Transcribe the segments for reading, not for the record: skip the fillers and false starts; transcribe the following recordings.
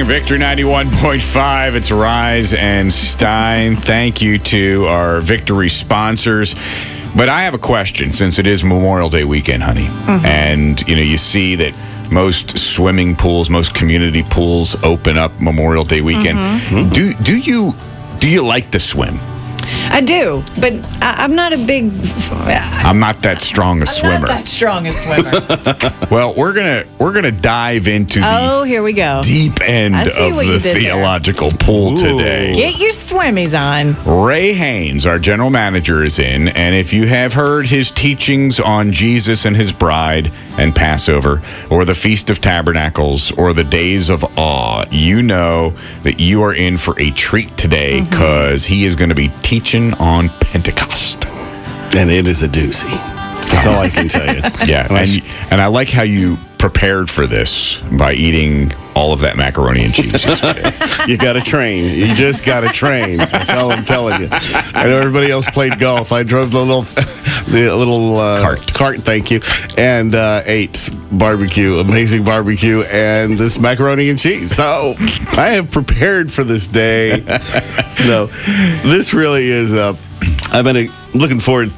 Victory 91.5. It's Rise and Stein. Thank you to our Victory sponsors. But I have a question, since it is Memorial Day weekend, honey. Mm-hmm. And, you see that most swimming pools, most community pools open up Memorial Day weekend. Mm-hmm. Do you like to swim? I do, but I'm not a big... I'm not that strong a swimmer. I'm not that strong a swimmer. Well, we're gonna dive into the here we go. deep end of the theological pool today. Get your swimmies on. Ray Haynes, our general manager, is in, and if you have heard his teachings on Jesus and his bride and Passover, or the Feast of Tabernacles, or the Days of Awe, you know that you are in for a treat today, because he is going to be teaching on Pentecost. And it is a doozy. That's all I can tell you. Yeah, and I like how you prepared for this by eating all of that macaroni and cheese yesterday. You got to train. You just got to train. That's all I'm telling you. I know everybody else played golf. I drove the little cart, thank you, and ate amazing barbecue, and this macaroni and cheese. So I have prepared for this day. So this really is I've been looking forward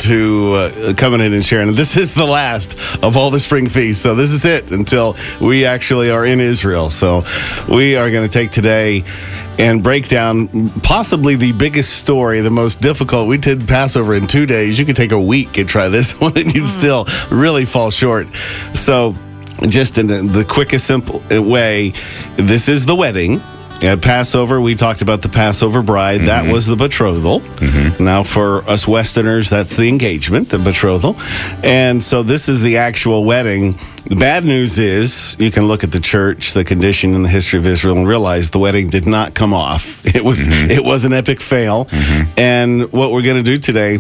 to coming in and sharing. This is the last of all the spring feasts, so this is it until we actually are in Israel. So we are going to take today and break down possibly the biggest story, the most difficult. We did Passover in 2 days. You could take a week and try this one, and you'd still really fall short. So just in the quickest, simple way, this is the wedding. At Passover, we talked about the Passover bride. Mm-hmm. That was the betrothal. Mm-hmm. Now, for us Westerners, that's the engagement, the betrothal. And so this is the actual wedding. The bad news is you can look at the church, the condition in the history of Israel, and realize the wedding did not come off. It was an epic fail. Mm-hmm. And what we're going to do today,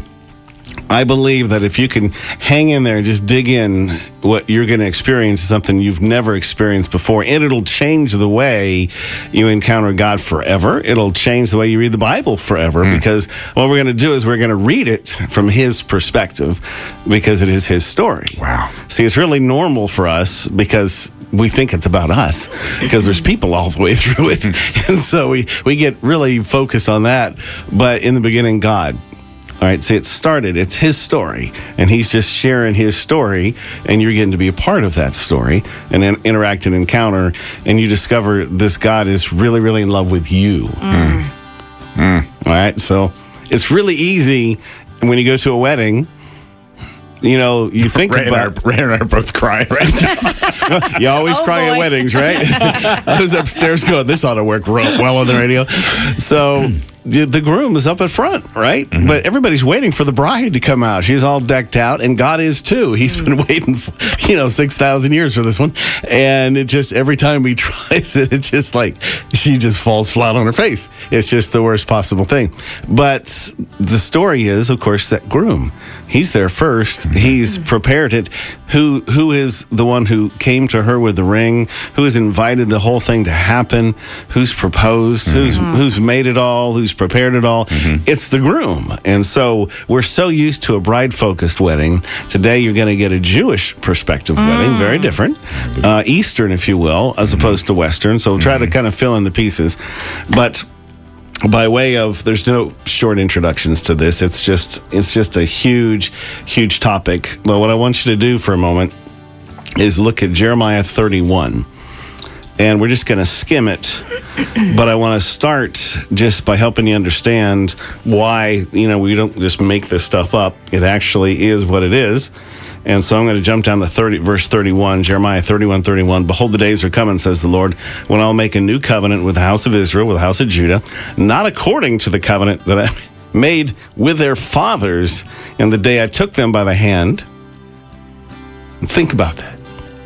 I believe that if you can hang in there and just dig in, what you're going to experience is something you've never experienced before. And it'll change the way you encounter God forever. It'll change the way you read the Bible forever, because what we're going to do is we're going to read it from his perspective, because it is his story. Wow. See, it's really normal for us because we think it's about us, because there's people all the way through it. And so we get really focused on that. But in the beginning, God. All right, see, it's his story, and he's just sharing his story, and you're getting to be a part of that story and then interact and encounter, and you discover this God is really, really in love with you. All right, so it's really easy when you go to a wedding. You think Ray and I are both crying right now. You always cry at weddings, right? I was upstairs going, this ought to work well on the radio. So the groom is up at front, right? Mm-hmm. But everybody's waiting for the bride to come out. She's all decked out, and God is too. He's been waiting for, 6,000 years for this one. And it just, every time he tries it, it's just like she just falls flat on her face. It's just the worst possible thing. But the story is, of course, that groom. He's there first. He's prepared it. Who is the one who came to her with the ring? Who has invited the whole thing to happen? Who's proposed? Who's made it all? Who's prepared it all? It's the groom. And so we're so used to a bride-focused wedding. Today you're going to get a Jewish perspective wedding, very different. Eastern, if you will, as opposed to Western. So we'll try to kind of fill in the pieces. But by way of, there's no short introductions to this. It's just a huge, huge topic. But what I want you to do for a moment is look at Jeremiah 31. And we're just going to skim it. But I want to start just by helping you understand why, we don't just make this stuff up. It actually is what it is. And so I'm going to jump down to verse 31, Jeremiah 31:31. Behold, the days are coming, says the Lord, when I'll make a new covenant with the house of Israel, with the house of Judah, not according to the covenant that I made with their fathers in the day I took them by the hand. And think about that.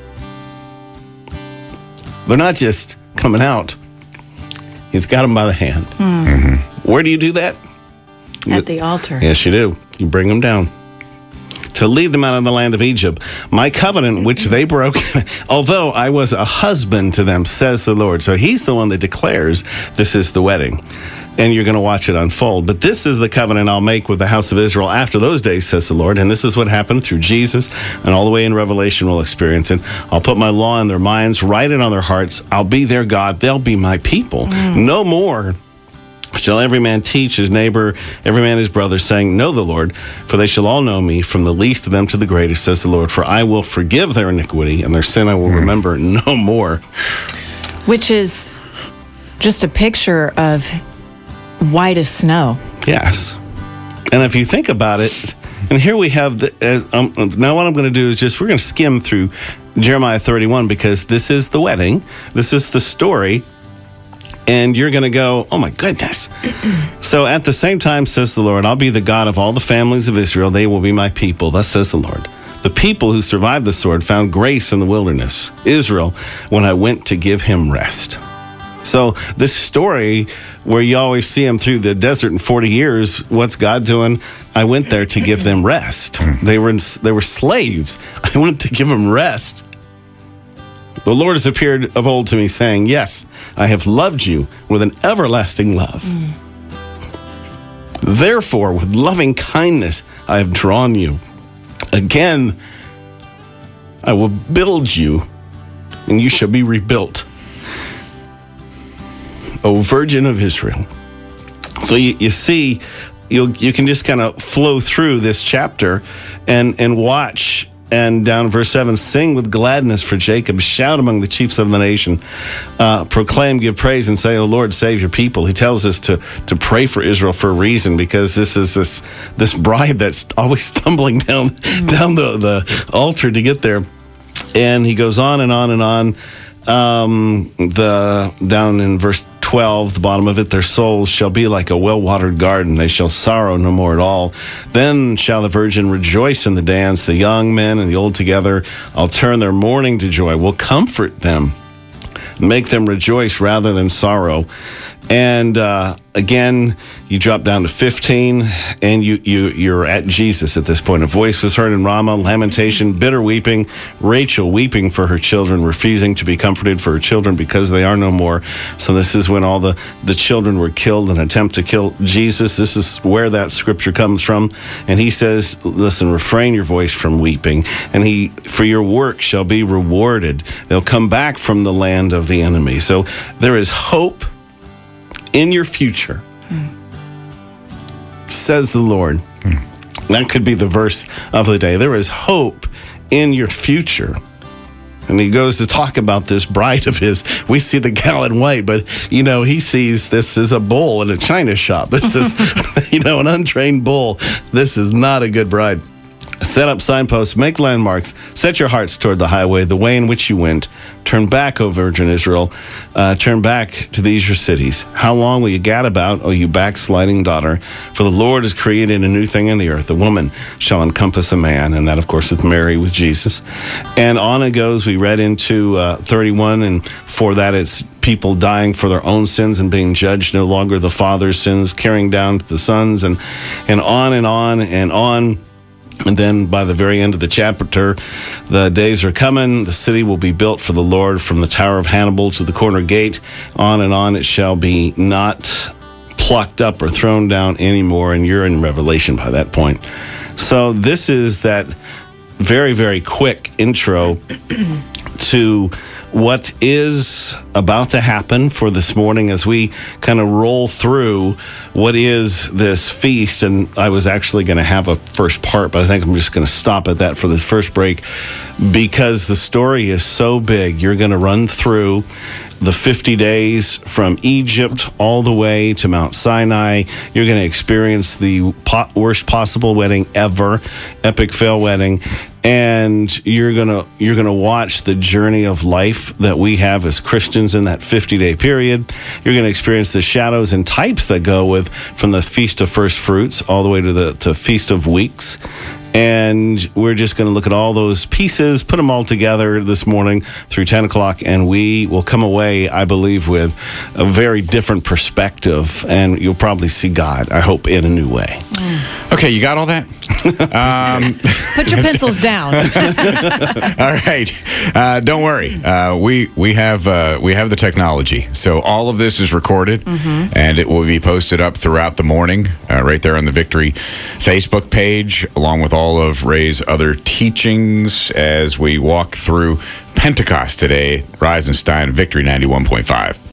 They're not just coming out. He's got them by the hand. Where do you do that? At the altar. Yes, you do. You bring them down. To lead them out of the land of Egypt, my covenant which they broke, although I was a husband to them, says the Lord. So he's the one that declares this is the wedding. and you're going to watch it unfold. But this is the covenant I'll make with the house of Israel after those days, says the Lord. And this is what happened through Jesus, and all the way in Revelation we'll experience it. I'll put my law in their minds, write it on their hearts. I'll be their God. They'll be my people. No more shall every man teach his neighbor, every man his brother, saying, know the Lord, for they shall all know me, from the least of them to the greatest, says the Lord. For I will forgive their iniquity, and their sin I will remember no more. Which is just a picture of white as snow. Yes. And if you think about it, and here we have, now what I'm going to do is we're going to skim through Jeremiah 31, because this is the wedding. This is the story. And you're going to go, oh my goodness. So at the same time, says the Lord, I'll be the God of all the families of Israel. They will be my people. Thus says the Lord. The people who survived the sword found grace in the wilderness, Israel, when I went to give him rest. So this story where you always see him through the desert in 40 years, what's God doing? I went there to give them rest. They were slaves. I went to give them rest. The Lord has appeared of old to me, saying, yes, I have loved you with an everlasting love. Therefore, with loving kindness, I have drawn you. Again, I will build you, and you shall be rebuilt. O Virgin of Israel. So you see, you can just kind of flow through this chapter and watch. And down in verse 7, sing with gladness for Jacob, shout among the chiefs of the nation, proclaim, give praise, and say, O Lord, save your people. He tells us to pray for Israel for a reason, because this is this bride that's always stumbling down the altar to get there. And he goes on and on and on. Down in verse 12, the bottom of it, their souls shall be like a well-watered garden. They shall sorrow no more at all. Then shall the virgin rejoice in the dance, the young men and the old together. I'll turn their mourning to joy. Will comfort them, make them rejoice rather than sorrow. And again, you drop down to 15, and you're at Jesus at this point. A voice was heard in Ramah, lamentation, bitter weeping, Rachel weeping for her children, refusing to be comforted for her children because they are no more. So this is when all the children were killed in an attempt to kill Jesus. This is where that scripture comes from. And he says, listen, refrain your voice from weeping, and for your work shall be rewarded. They'll come back from the land of the enemy. So there is hope in your future, says the Lord. That could be the verse of the day. There is hope in your future. And he goes to talk about this bride of his. We see the gal in white, but, he sees this as a bull in a china shop. This is, an untrained bull. This is not a good bride. Set up signposts, make landmarks, set your hearts toward the highway, the way in which you went. Turn back, O Virgin Israel. Turn back to these your cities. How long will you gad about, O you backsliding daughter? For the Lord has created a new thing in the earth. A woman shall encompass a man. And that, of course, is Mary with Jesus. And on it goes. We read into 31, and for that it's people dying for their own sins and being judged, no longer the father's sins, carrying down to the sons, and on and on and on. And then by the very end of the chapter, the days are coming. The city will be built for the Lord, from the Tower of Hannibal to the corner gate. On and on it shall be, not plucked up or thrown down anymore. And you're in Revelation by that point. So this is that very, very quick intro to what is about to happen for this morning as we kind of roll through what is this feast. And I was actually going to have a first part, but I think I'm just going to stop at that for this first break, because the story is so big. You're going to run through the 50 days from Egypt all the way to Mount Sinai. You're going to experience the worst possible wedding ever, epic fail wedding. And you're gonna watch the journey of life that we have as Christians in that 50-day period. You're gonna experience the shadows and types that go with from the Feast of First Fruits all the way to the Feast of Weeks. And we're just going to look at all those pieces, put them all together this morning through 10 o'clock, and we will come away, I believe, with a very different perspective, and you'll probably see God, I hope, in a new way. Okay, you got all that? Put your pencils down. All right. Don't worry. We have the technology. So all of this is recorded, and it will be posted up throughout the morning, right there on the Victory Facebook page, along with all of Ray's other teachings as we walk through Pentecost today. Rise and Stein, Victory 91.5.